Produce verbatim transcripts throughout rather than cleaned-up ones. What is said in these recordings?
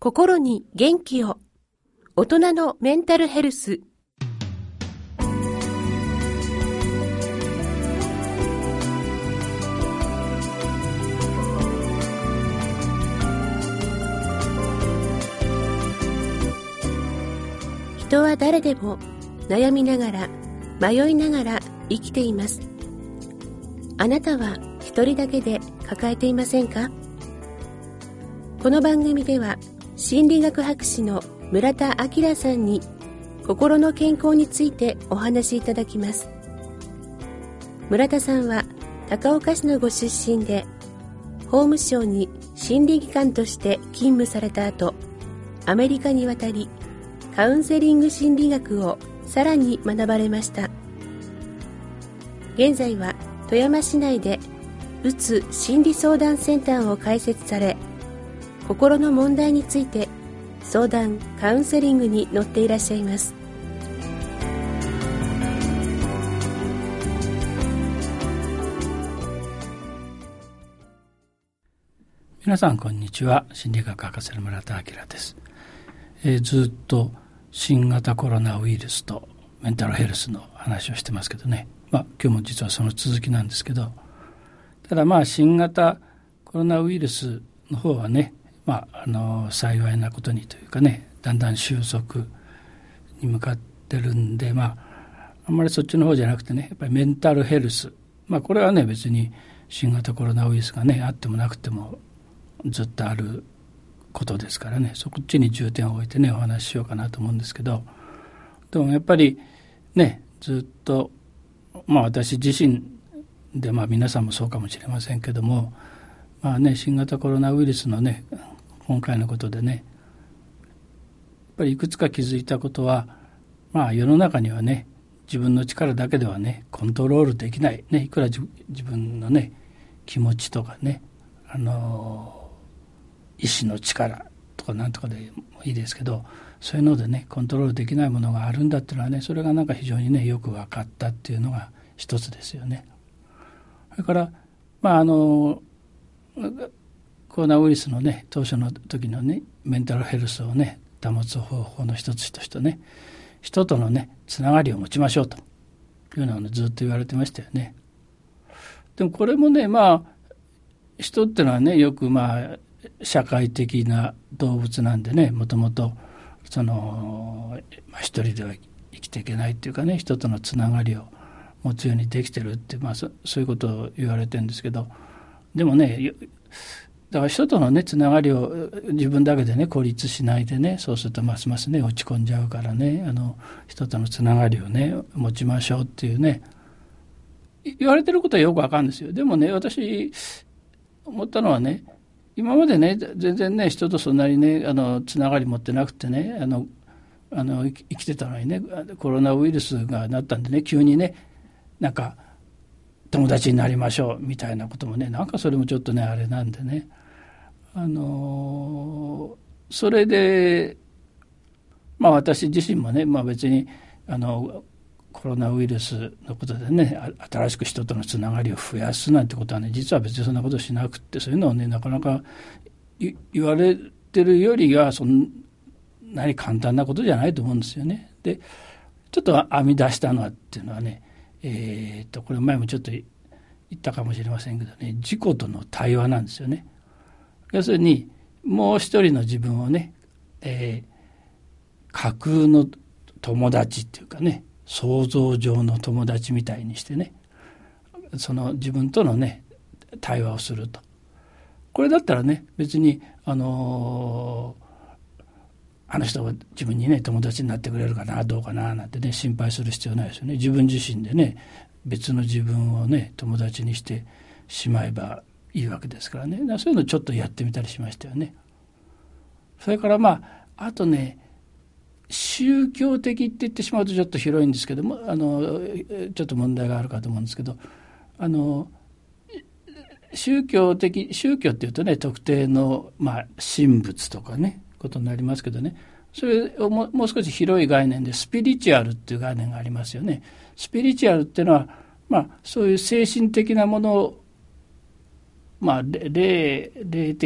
心に元気を。大人のメンタルヘルス。人は誰でも悩みながら迷いながら生きています。あなたは一人だけで抱えていませんか？この番組では心理学博士の村田明さんに心の健康についてお話しいただきます。村田さんは高岡市のご出身で、法務省に心理技官として勤務された後、アメリカに渡りカウンセリング心理学をさらに学ばれました。現在は富山市内でうつ心理相談センターを開設され、心の問題について相談・カウンセリングに乗っていらっしゃいます。 皆さんこんにちは。心理学博士の村田明です。えー、ずっと新型コロナウイルスとメンタルヘルスの話をしてますけどね、まあ、今日も実はその続きなんですけど、ただまあ新型コロナウイルスの方はね、まあ、あの幸いなことにというかね、だんだん収束に向かってるんで、まあ、あんまりそっちの方じゃなくてね、やっぱりメンタルヘルス、まあ、これはね別に新型コロナウイルスがねあってもなくてもずっとあることですからね、そっちに重点を置いてねお話ししようかなと思うんですけど、でもやっぱりねずっと、まあ、私自身で、まあ、皆さんもそうかもしれませんけども、まあね、新型コロナウイルスのね今回のことでね、やっぱりいくつか気づいたことは、まあ世の中にはね自分の力だけではねコントロールできないね、いくら自分のね気持ちとかね、あの意志の力とかなんとかでもいいですけど、そういうのでねコントロールできないものがあるんだっていうのはね、それがなんか非常にねよく分かったっていうのが一つですよね。それからまああのコロナウイルスのね当初の時のねメンタルヘルスをね保つ方法の一つとしてね、人とのねつながりを持ちましょうというのを、ね、ずっと言われてましたよね。でもこれもね、まあ人ってのはねよくまあ社会的な動物なんでね、もともとその、まあ、一人では生きていけないっていうかね、人とのつながりを持つようにできてるって、まあ、そ, そういうことを言われてるんですけど、でもねだから人とのねつながりを自分だけでね孤立しないでね、そうするとますますね落ち込んじゃうからね、あの人とのつながりをね持ちましょうっていうね言われてることはよくわかるんですよ。でもね私思ったのはね、今までね全然ね人とそんなにねあのつながり持ってなくてね、あのあの生きてたのにねコロナウイルスがなったんでね急にねなんか友達になりましょうみたいなこともね、なんかそれもちょっとねあれなんでね、あのそれでまあ私自身もね、まあ、別にあのコロナウイルスのことでね新しく人とのつながりを増やすなんてことはね実は別にそんなことしなくって、そういうのをねなかなか言われてるよりはそんなに簡単なことじゃないと思うんですよね。でちょっと編み出したのはっていうのはね、えー、っとこれ前もちょっと言ったかもしれませんけどね、自己との対話なんですよね。要するにもう一人の自分をね、えー、架空の友達っていうかね、想像上の友達みたいにしてね、その自分とのね対話をすると。これだったらね別にあのー、あの人が自分にね友達になってくれるかなどうかななんてね心配する必要ないですよね。自分自身でね別の自分をね友達にしてしまえばいいわけですからね。だからそういうのをちょっとやってみたりしましたよね。それからまああとね宗教的って言ってしまうとちょっと広いんですけども、あのちょっと問題があるかと思うんですけど、あの宗教的宗教っていうとね特定の、まあ、神仏とかねことになりますけどね、それをももう少し広い概念でスピリチュアルっていう概念がありますよね。スピリチュアルっていうのは、まあ、そういう精神的なものを、まあ、霊霊的って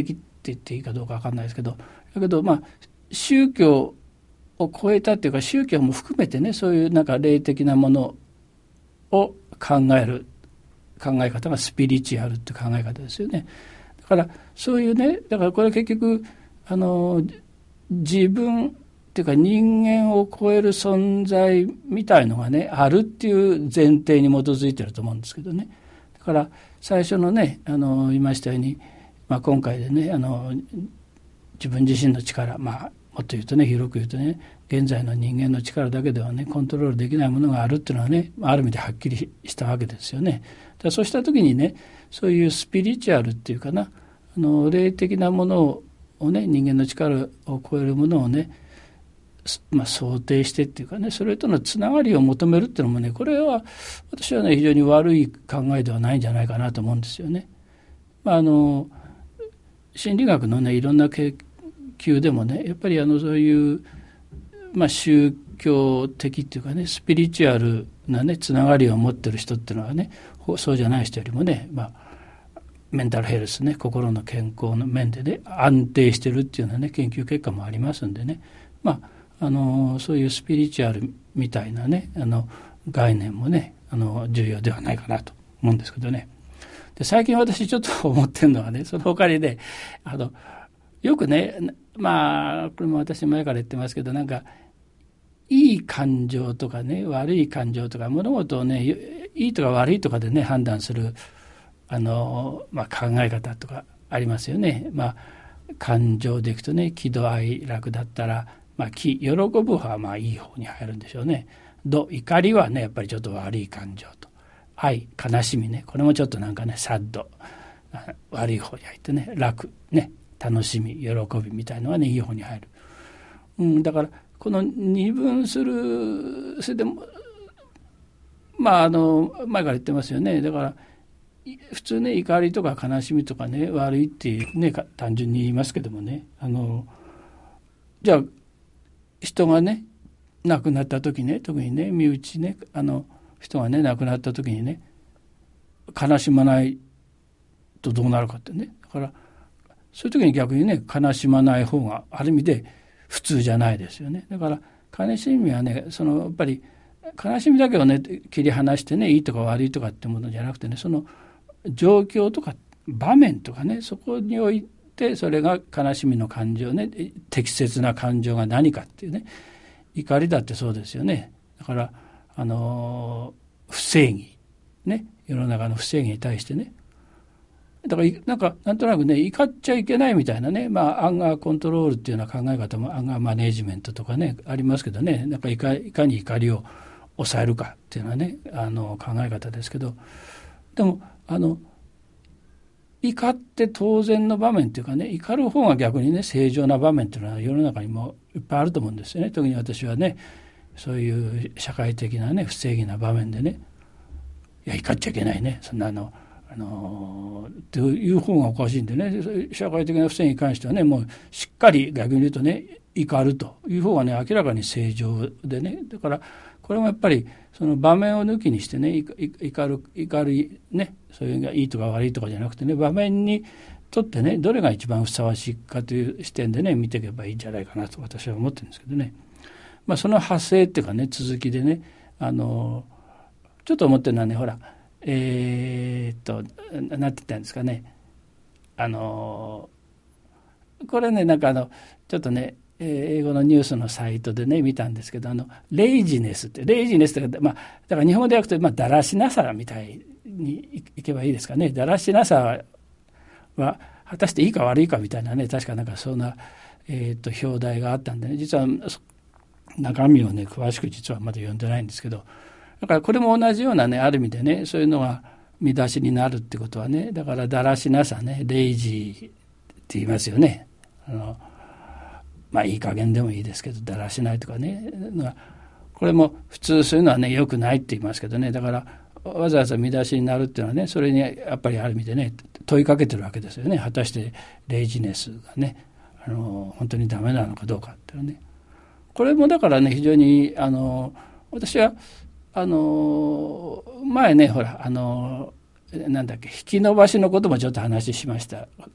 言っていいかどうか分かんないですけど、だけどまあ宗教を超えたっていうか、宗教も含めてね、そういうなんか霊的なものを考える考え方がスピリチュアルって考え方ですよね。だからそういうね、だからこれは結局あの自分っていうか人間を超える存在みたいのがねあるっていう前提に基づいてると思うんですけどね。だから最初のねあの言いましたように、まあ、今回でねあの自分自身の力、まあもっと言うとね広く言うとね、現在の人間の力だけではねコントロールできないものがあるっていうのはね、ある意味ではっきりしたわけですよね。だからそうした時にね、そういうスピリチュアルっていうかな、あの霊的なものをね、人間の力を超えるものをね、まあ、想定してっていうかね、それとのつながりを求めるっていうのもね、これは私はね非常に悪い考えではないんじゃないかなと思うんですよね。まあ、あの心理学のねいろんな研究でもね、やっぱりあのそういう、まあ、宗教的っていうかね、スピリチュアルなねつながりを持ってる人っていうのはね、そうじゃない人よりもね、まあ、メンタルヘルスね、心の健康の面でね安定してるっていうようなね研究結果もありますんでね、まああのそういうスピリチュアルみたいなねあの概念もねあの重要ではないかなと思うんですけどね。で最近私ちょっと思ってるのはね、その他にねあのよくね、まあこれも私前から言ってますけど、なんかいい感情とかね悪い感情とか物事をねいいとか悪いとかでね判断するあの、まあ、考え方とかありますよね。まあ感情でいくとね、喜怒哀楽だったら、まあ、喜喜ぶ方はまあいい方に入るんでしょうね。怒怒りはねやっぱりちょっと悪い感情と、愛悲しみね、これもちょっとなんかねサッド悪い方に入ってね、楽ね楽しみ喜びみたいのはねいい方に入る、うん、だからこの二分する、それでもまああの前から言ってますよね。だから普通ね怒りとか悲しみとかね悪いっていうね単純に言いますけどもね、あのじゃあ人がね亡くなった時ね、特にね身内ねあの人がね亡くなった時にね悲しまないとどうなるかってね、だからそういう時に逆にね悲しまない方がある意味で普通じゃないですよね。だから悲しみはねそのやっぱり悲しみだけをね切り離してねいいとか悪いとかってものじゃなくてね、その状況とか場面とかね、そこにおいてそれが悲しみの感情ね、適切な感情が何かっていうね、怒りだってそうですよね。だからあの不正義ね、世の中の不正義に対してね、だからなんかなんとなくね怒っちゃいけないみたいなね、まあアンガーコントロールっていうような考え方もアンガーマネジメントとかねありますけどね、なんかいかいかに怒りを抑えるかっていうのはねあの考え方ですけど、でもあの怒って当然の場面っていうかね、怒る方が逆にね正常な場面っていうのは世の中にもいっぱいあると思うんですよね。特に私はねそういう社会的なね不正義な場面でね、いや怒っちゃいけないね、そんなのあのっていう方がおかしいんでね、社会的な不正義に関してはねもうしっかり逆に言うとね怒るという方がね明らかに正常でね、だからこれもやっぱりその場面を抜きにしてね怒る怒りね、そういうのがいいとか悪いとかじゃなくてね、場面にとってねどれが一番ふさわしいかという視点でね見ていけばいいんじゃないかなと私は思ってるんですけどね。まあその派生っていうかね続きでね、あのちょっと思ってるのはね、ほらえー、っとなんて言ったんですかね、あのこれねなんかあのちょっとね英語のニュースのサイトでね見たんですけど、あのレイジネスってレイジネスって、まあ、だから日本語で訳すと、まあ、だらしなさみたいにいけばいいですかね。だらしなさは果たしていいか悪いかみたいなね、確かなんかそんな、えー、と表題があったんでね、実は中身をね詳しく実はまだ読んでないんですけど、だからこれも同じようなねある意味でねそういうのが見出しになるってことはね、だからだらしなさね、レイジーって言いますよね。あのまあいい加減でもいいですけどだらしないとかね、これも普通そういうのはね良くないって言いますけどね、だからわざわざ見出しになるっていうのはね、それにやっぱりある意味でね問いかけてるわけですよね。果たしてレイジネスがねあの本当にダメなのかどうかっていうね、これもだからね非常にあの私はあの前ねほらあのなんだっけ引き伸ばしのこともちょっと話しました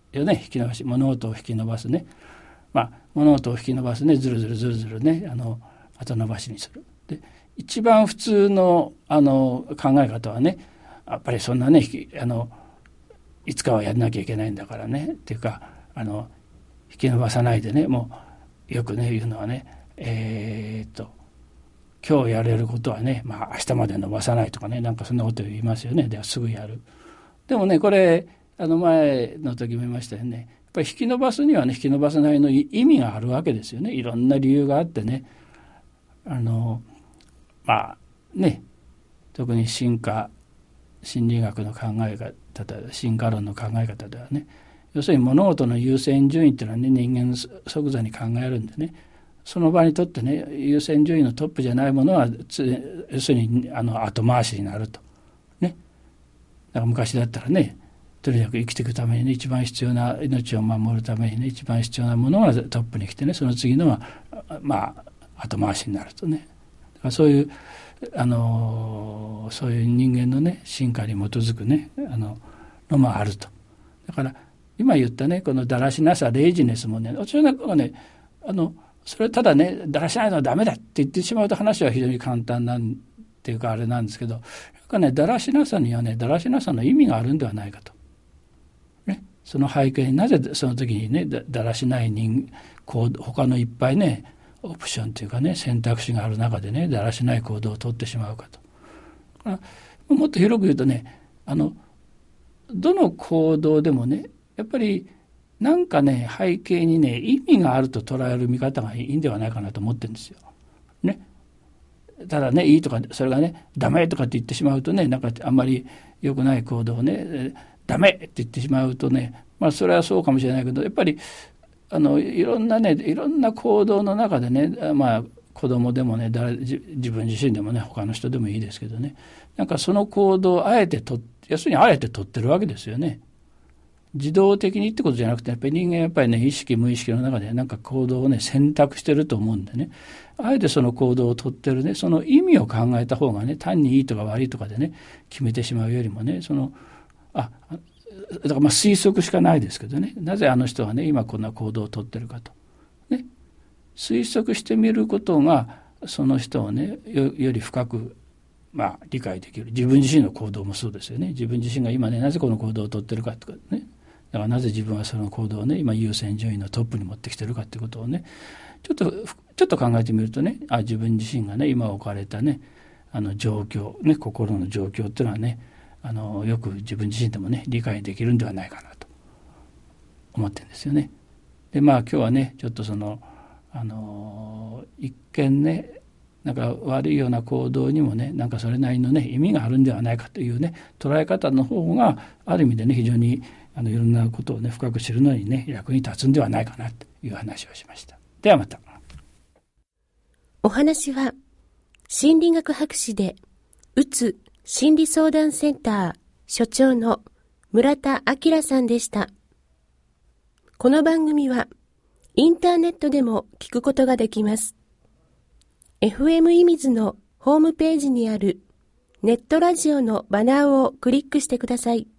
よね。引き伸ばし、物事を引き伸ばすね。まあ、物事を引き伸ばすね、ずるずるずるずるね、あの後伸ばしにする。で、一番普通のあの考え方はね、やっぱりそんなね、あのいつかはやらなきゃいけないんだからねっていうか、あの引き伸ばさないでね、もうよくね言うのはね、えー、っと今日やれることはね、まあ明日まで伸ばさないとかね、なんかそんなこと言いますよね。ですぐやる。でもね、これあの前の時も言いましたよね。やっぱり引き伸ばすにはね、引き伸ばさないの意味があるわけですよね。いろんな理由があってね、あのまあね、特に進化心理学の考え方、進化論の考え方ではね、要するに物事の優先順位っていうのはね、人間即座に考えるんでね、その場にとってね、優先順位のトップじゃないものは要するにあの後回しになるとね。だから昔だったらね、とにかく生きていくためにね、一番必要な、命を守るためにね、一番必要なものがトップに来てね、その次のはまあ後回しになるとね。だからそういうあのそういう人間のね、進化に基づくね、あののもあると。だから今言ったね、このだらしなさ、レイジネスもね、私はなんかね、あのそれはただね、だらしないのはダメだって言ってしまうと話は非常に簡単なんていうかあれなんですけど、なんかね、だらしなさにはね、だらしなさの意味があるんではないかと。ね、その背景になぜその時にね、だ, だらしない人行動、他のいっぱいね、オプションというかね、選択肢がある中でね、だらしない行動をとってしまうかと。もっと広く言うとね、あのどの行動でもね、やっぱりなんかね、背景にね、意味があると捉える見方がいいんではないかなと思ってるんですよ。ね。ただね、いいとか、それがね、ダメとかって言ってしまうとね、なんかあんまり良くない行動をね、ダメって言ってしまうとね、まあそれはそうかもしれないけど、やっぱりあのいろんなね、いろんな行動の中でね、まあ子供でもね、誰自分自身でもね、他の人でもいいですけどね、なんかその行動をあえてと、要するにあえて取ってるわけですよね。自動的にってことじゃなくて、やっぱり人間やっぱりね、意識無意識の中でなんか行動をね、選択してると思うんでね、あえてその行動を取ってるね、その意味を考えた方がね、単にいいとか悪いとかでね、決めてしまうよりもね、その、あ、だからまあ推測しかないですけどね、なぜあの人はね、今こんな行動を取ってるかと。ね、推測してみることが、その人をね、よ, より深く、まあ、理解できる。自分自身の行動もそうですよね。自分自身が今ね、なぜこの行動を取ってるかとかね。だからなぜ自分はその行動をね、今優先順位のトップに持ってきてるかっていうことをね、ちょっと、ちょっと考えてみるとね、あ、自分自身がね、今置かれたね、あの状況、ね、心の状況っていうのはね、あの、よく自分自身でもね、理解できるんではないかなと思ってるんですよね。で、まあ今日はね、ちょっとその、あの、一見ね、なんか悪いような行動にもね、なんかそれなりのね、意味があるんではないかというね、捉え方の方が、ある意味でね、非常にあのいろんなことをね、深く知るのにね、役に立つんではないかなという話をしました。ではまた。 お話は、心理学博士で、うつ心理相談センター所長の村田明さんでした。この番組は、インターネットでも聞くことができます。エフエム いみずのホームページにあるネットラジオのバナーをクリックしてください。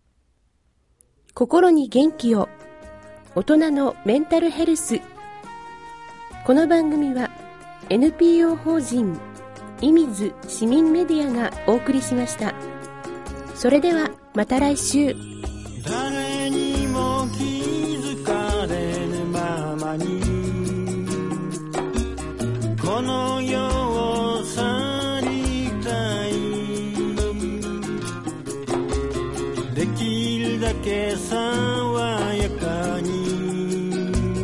心に元気を、大人のメンタルヘルス。この番組は エヌピーオー 法人いみず市民メディアがお送りしました。それではまた来週。 誰にも気づかれぬままにこの世を去りたい。できるだけ爽やかに、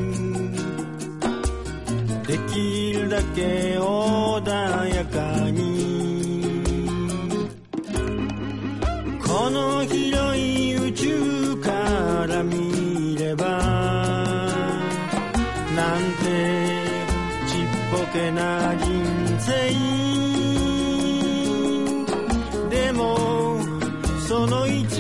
できるだけ穏やかに、この広い宇宙から見ればなんてちっぽけな人生。でもその一